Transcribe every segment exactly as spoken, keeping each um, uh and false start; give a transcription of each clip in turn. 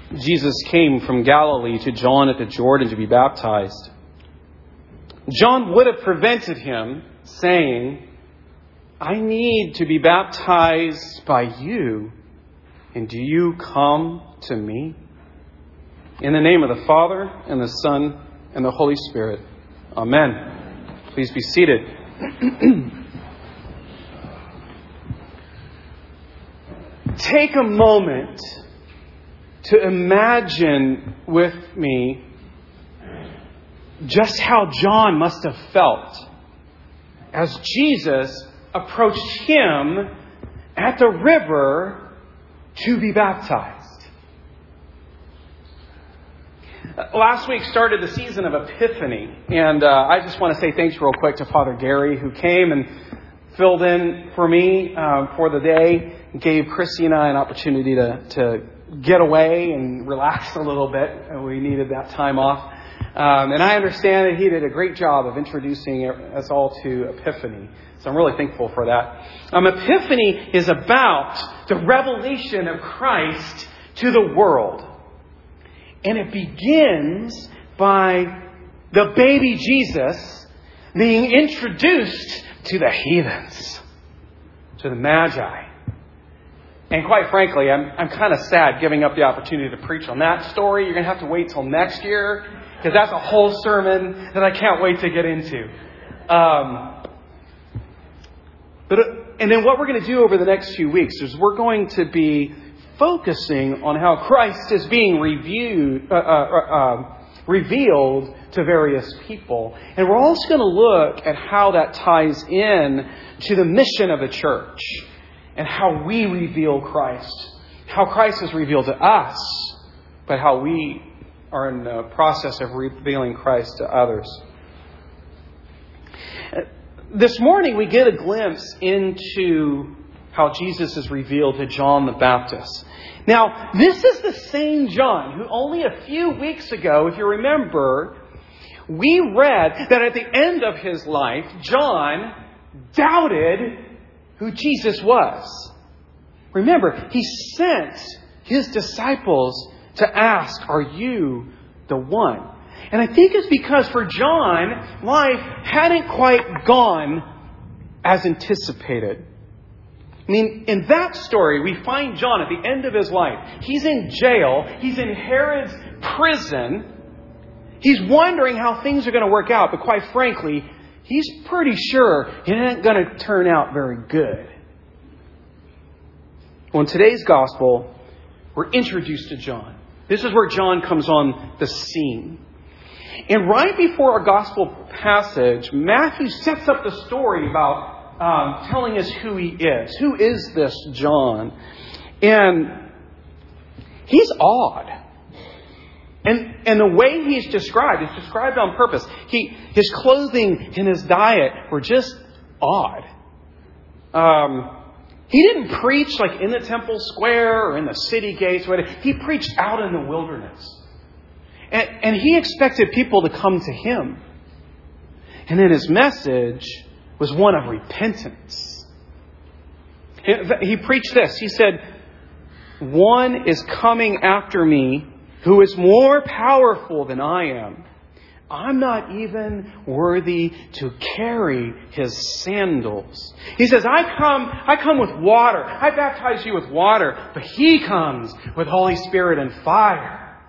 Jesus came from Galilee to John at the Jordan to be baptized, John would have prevented him saying, I need to be baptized by you, and do you come to me? In the name of the Father, and the Son, and the Holy Spirit. Amen. Please be seated. Take a moment to imagine with me just how John must have felt as Jesus approached him at the river to be baptized. Last week started the season of Epiphany, and uh, I just want to say thanks real quick to Father Gary, who came and filled in for me uh, for the day, gave Chrissy and I an opportunity to, to get away and relax a little bit. We needed that time off. Um, and I understand that he did a great job of introducing us all to Epiphany. So I'm really thankful for that. Um, Epiphany is about the revelation of Christ to the world. And it begins by the baby Jesus being introduced to the heathens, to the Magi. And quite frankly, I'm I'm kind of sad giving up the opportunity to preach on that story. You're going to have to wait till next year, because that's a whole sermon that I can't wait to get into. Um, but and then what we're going to do over the next few weeks is we're going to be focusing on how Christ is being reviewed, uh, uh, uh, revealed to various people. And we're also going to look at how that ties in to the mission of the church and how we reveal Christ, how Christ is revealed to us, but how we are in the process of revealing Christ to others. This morning we get a glimpse into how Jesus is revealed to John the Baptist. Now, this is the same John who only a few weeks ago, if you remember, we read that at the end of his life, John doubted who Jesus was. Remember, he sent his disciples to ask, are you the one? And I think it's because for John, life hadn't quite gone as anticipated. I mean, in that story, we find John at the end of his life. He's in jail. He's in Herod's prison. He's wondering how things are going to work out. But quite frankly, he's pretty sure it ain't going to turn out very good. Well, in today's gospel, we're introduced to John. This is where John comes on the scene. And right before our gospel passage, Matthew sets up the story about Um, telling us who he is. Who is this John? And he's odd. And and the way he's described is described on purpose. He his clothing and his diet were just odd. Um, he didn't preach like in the temple square or in the city gates. Or whatever. He preached out in the wilderness. And, and he expected people to come to him. And then his message was one of repentance. He preached this. He said, one is coming after me who is more powerful than I am. I'm not even worthy to carry his sandals. He says, I come, I come with water. I baptize you with water, but he comes with Holy Spirit and fire.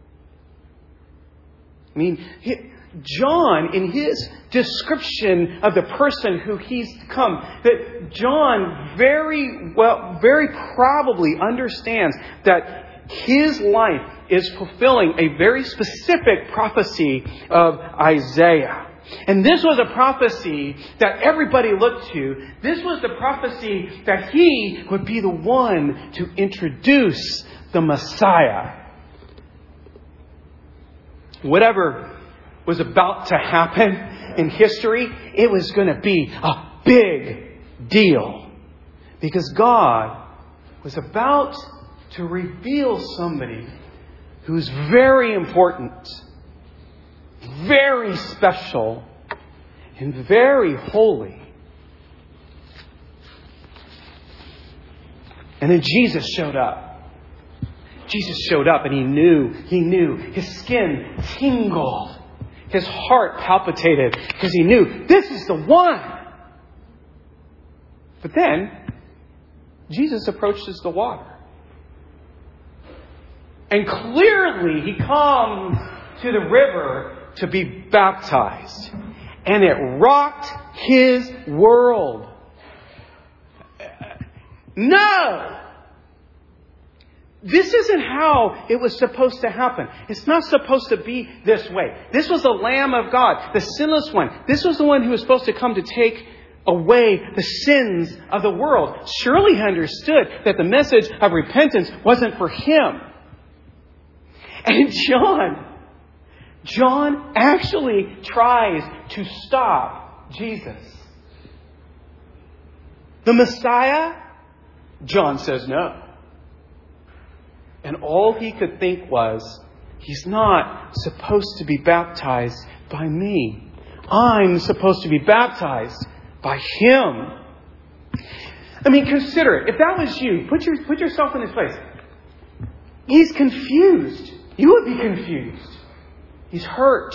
I mean, he, John, in his description of the person who he's to come, that John very well, very probably understands that his life is fulfilling a very specific prophecy of Isaiah. And this was a prophecy that everybody looked to. This was the prophecy that he would be the one to introduce the Messiah. Whatever was about to happen in history, it was going to be a big deal. Because God was about to reveal somebody who's very important, very special, and very holy. And then Jesus showed up. Jesus showed up and he knew, he knew. His skin tingled. His heart palpitated because he knew this is the one. But then Jesus approaches the water. And clearly he comes to the river to be baptized. And it rocked his world. No! This isn't how it was supposed to happen. It's not supposed to be this way. This was the Lamb of God, the sinless one. This was the one who was supposed to come to take away the sins of the world. Surely he understood that the message of repentance wasn't for him. And John, John actually tries to stop Jesus. The Messiah, John says no. And all he could think was, he's not supposed to be baptized by me. I'm supposed to be baptized by him. I mean, consider it. If that was you, put your put yourself in his place. He's confused. You would be confused. He's hurt.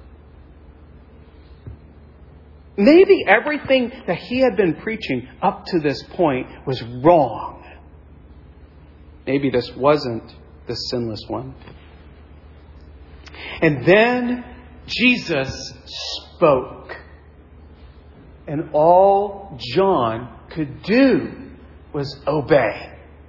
Maybe everything that he had been preaching up to this point was wrong. Maybe this wasn't the sinless one. And then Jesus spoke. And all John could do was obey.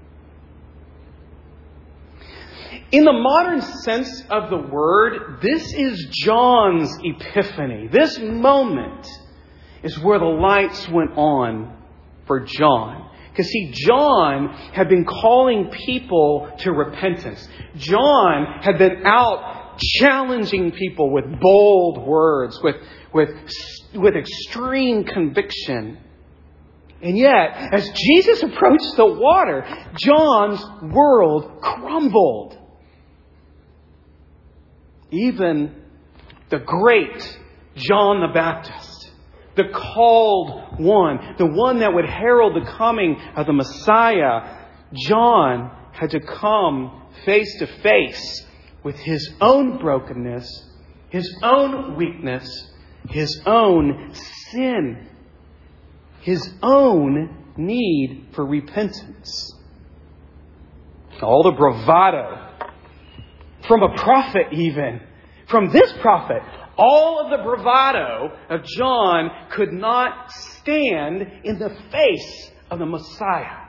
In the modern sense of the word, this is John's epiphany. This moment is where the lights went on for John. Because see, John had been calling people to repentance. John had been out challenging people with bold words, with, with, with extreme conviction. And yet, as Jesus approached the water, John's world crumbled. Even the great John the Baptist, the called one, the one that would herald the coming of the Messiah, John had to come face to face with his own brokenness, his own weakness, his own sin, his own need for repentance. All the bravado from a prophet even, from this prophet, all of the bravado of John could not stand in the face of the Messiah.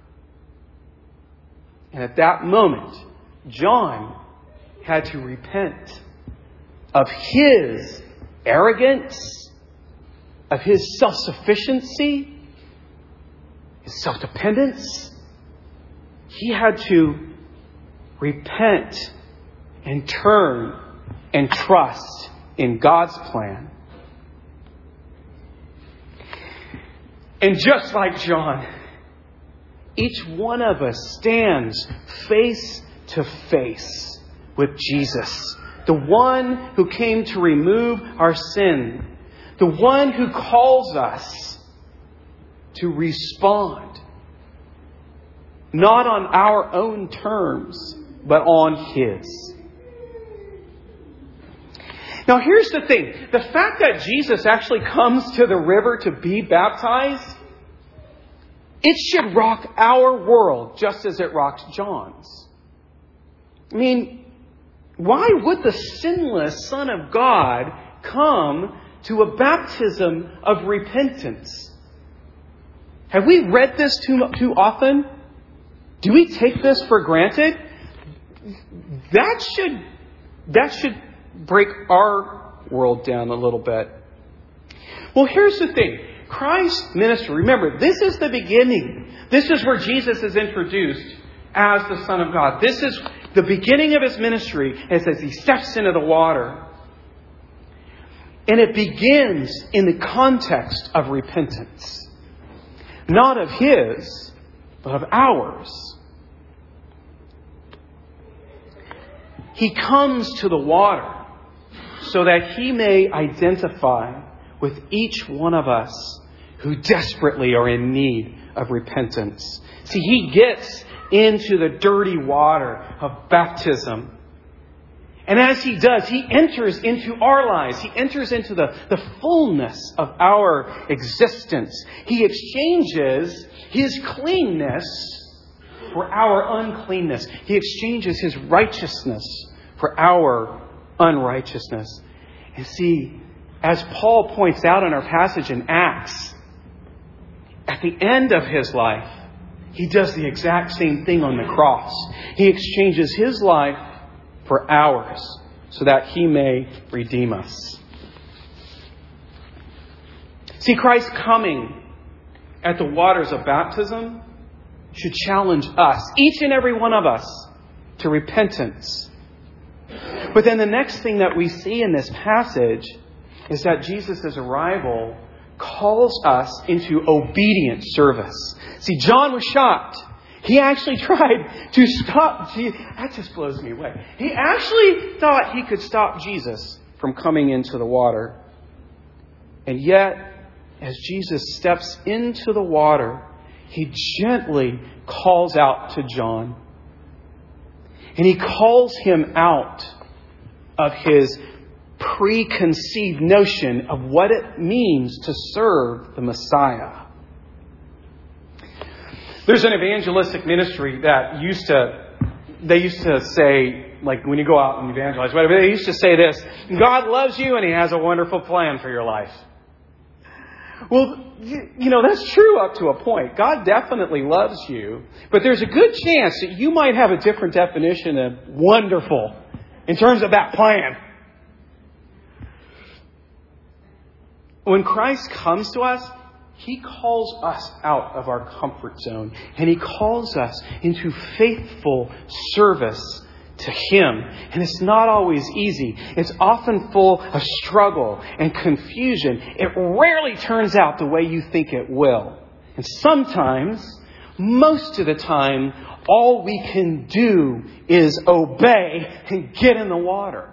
And at that moment, John had to repent of his arrogance, of his self-sufficiency, his self-dependence. He had to repent and turn and trust in God's plan. And just like John, each one of us stands face to face with Jesus, the one who came to remove our sin, the one who calls us to respond, not on our own terms, but on His. Now here's the thing. The fact that Jesus actually comes to the river to be baptized, it should rock our world just as it rocks John's. I mean, why would the sinless Son of God come to a baptism of repentance? Have we read this too, too often? Do we take this for granted? That should, that should break our world down a little bit. Well, here's the thing. Christ's ministry, remember, this is the beginning. This is where Jesus is introduced as the Son of God. This is the beginning of His ministry as, as He steps into the water. And it begins in the context of repentance. Not of His, but of ours. He comes to the water so that He may identify with each one of us who desperately are in need of repentance. See, He gets into the dirty water of baptism. And as He does, He enters into our lives. He enters into the, the fullness of our existence. He exchanges His cleanness for our uncleanness. He exchanges His righteousness for our unrighteousness. And see, as Paul points out in our passage in Acts, at the end of His life, He does the exact same thing on the cross. He exchanges His life for ours so that He may redeem us. See, Christ coming at the waters of baptism should challenge us, each and every one of us, to repentance. But then the next thing that we see in this passage is that Jesus' arrival calls us into obedient service. See, John was shocked. He actually tried to stop Jesus. That just blows me away. He actually thought he could stop Jesus from coming into the water. And yet, as Jesus steps into the water, He gently calls out to John. And He calls him out of his preconceived notion of what it means to serve the Messiah. There's an evangelistic ministry that used to, they used to say, like when you go out and evangelize, whatever, they used to say this: God loves you and He has a wonderful plan for your life. Well, you know, that's true up to a point. God definitely loves you, but there's a good chance that you might have a different definition of wonderful in terms of that plan. When Christ comes to us, He calls us out of our comfort zone, and He calls us into faithful service to Him. And it's not always easy. It's often full of struggle and confusion. It rarely turns out the way you think it will. And sometimes, most of the time, all we can do is obey and get in the water.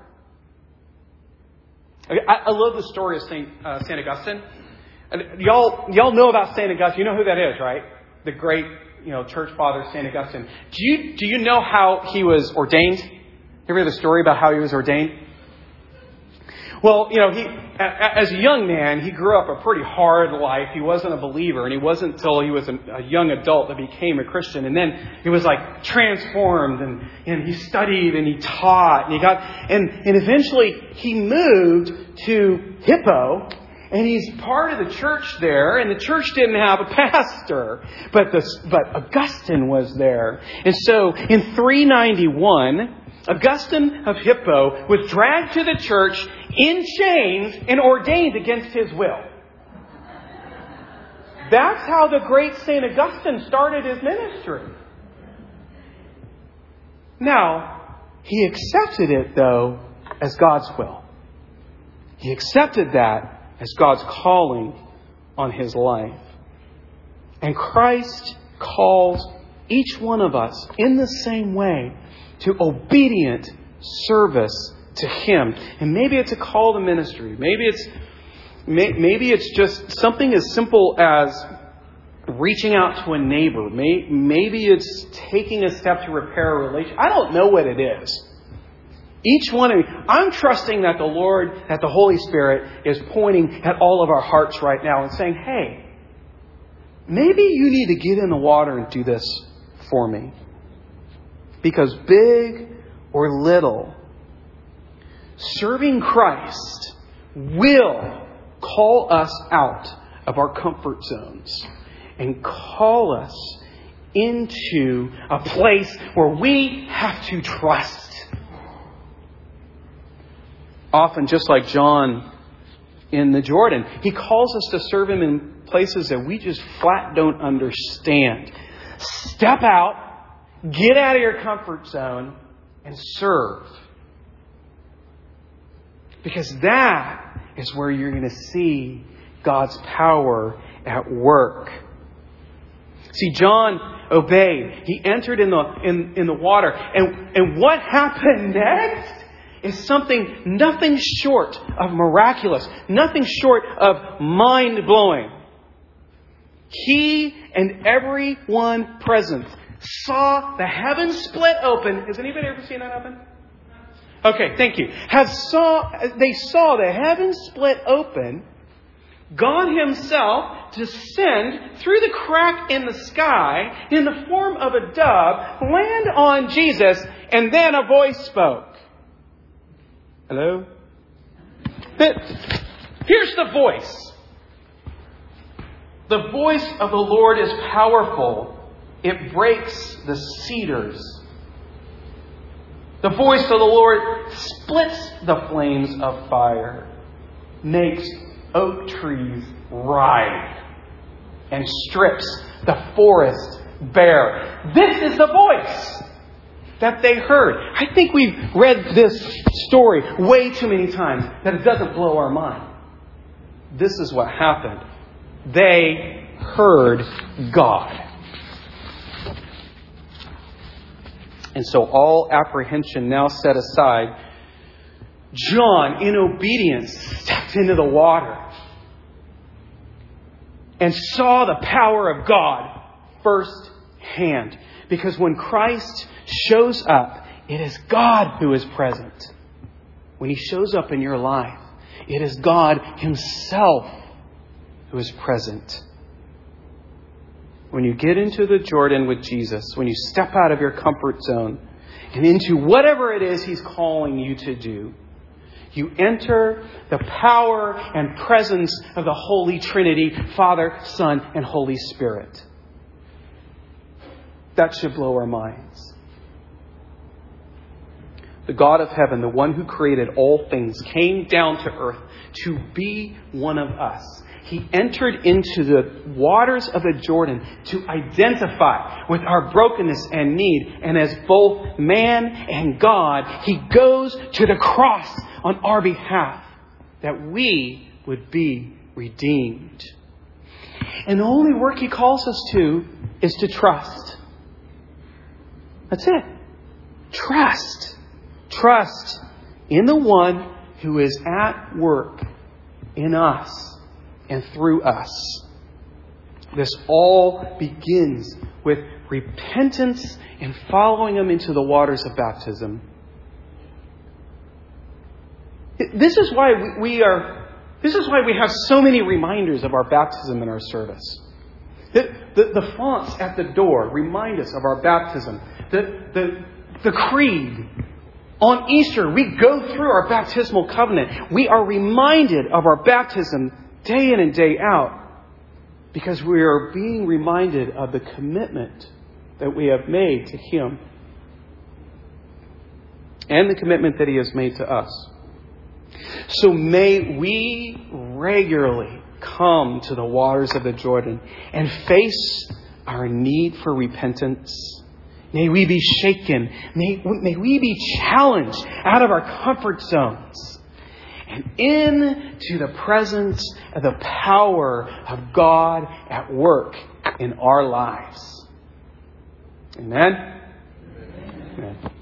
I, I love the story of Saint uh, Saint Augustine. And y'all, y'all know about Saint Augustine. You know who that is, right? The great, you know, church father, Saint Augustine. Do you do you know how he was ordained? You ever hear the story about how he was ordained? Well, you know, he as a young man, he grew up a pretty hard life. He wasn't a believer, and he wasn't until he was a, a young adult that became a Christian. And then he was like transformed, and, and he studied and he taught, and he got and and eventually he moved to Hippo. And he's part of the church there, and the church didn't have a pastor, but the, but Augustine was there. And so in three ninety-one, Augustine of Hippo was dragged to the church in chains and ordained against his will. That's how the great Saint Augustine started his ministry. Now, he accepted it, though, as God's will. He accepted that as God's calling on his life. And Christ calls each one of us in the same way to obedient service to Him. And maybe it's a call to ministry. Maybe it's maybe it's just something as simple as reaching out to a neighbor. Maybe it's taking a step to repair a relationship. I don't know what it is. Each one of you, I'm trusting that the Lord, that the Holy Spirit is pointing at all of our hearts right now and saying, hey, maybe you need to get in the water and do this for me. Because big or little, serving Christ will call us out of our comfort zones and call us into a place where we have to trust. Often, just like John in the Jordan, He calls us to serve Him in places that we just flat don't understand. Step out, get out of your comfort zone, and serve. Because that is where you're going to see God's power at work. See, John obeyed. He entered in the in, in the water. And, and what happened next is something nothing short of miraculous, nothing short of mind-blowing. He and everyone present saw the heavens split open. Has anybody ever seen that happen? Okay, thank you. Have saw they saw the heavens split open, God Himself descend through the crack in the sky in the form of a dove, land on Jesus, and then a voice spoke. Hello? Here's the voice. The voice of the Lord is powerful. It breaks the cedars. The voice of the Lord splits the flames of fire, makes oak trees writhe, and strips the forest bare. This is the voice that they heard. I think we've read this story way too many times that it doesn't blow our mind. This is what happened. They heard God. And so all apprehension now set aside, John, in obedience, stepped into the water and saw the power of God firsthand. Because when Christ shows up, it is God who is present. When He shows up in your life, it is God Himself who is present. When you get into the Jordan with Jesus, when you step out of your comfort zone and into whatever it is He's calling you to do, you enter the power and presence of the Holy Trinity, Father, Son, and Holy Spirit. That should blow our minds. The God of heaven, the one who created all things, came down to earth to be one of us. He entered into the waters of the Jordan to identify with our brokenness and need. And as both man and God, He goes to the cross on our behalf that we would be redeemed. And the only work He calls us to is to trust. That's it. Trust. Trust in the one who is at work in us and through us. This all begins with repentance and following Him into the waters of baptism. This is why we are. This is why we have so many reminders of our baptism in our service. The, the, the fonts at the door remind us of our baptism. The, the, the creed. On Easter, we go through our baptismal covenant. We are reminded of our baptism day in and day out because we are being reminded of the commitment that we have made to Him and the commitment that He has made to us. So may we regularly come to the waters of the Jordan and face our need for repentance. May we be shaken. May, may we be challenged out of our comfort zones and into the presence of the power of God at work in our lives. Amen? Amen. Amen.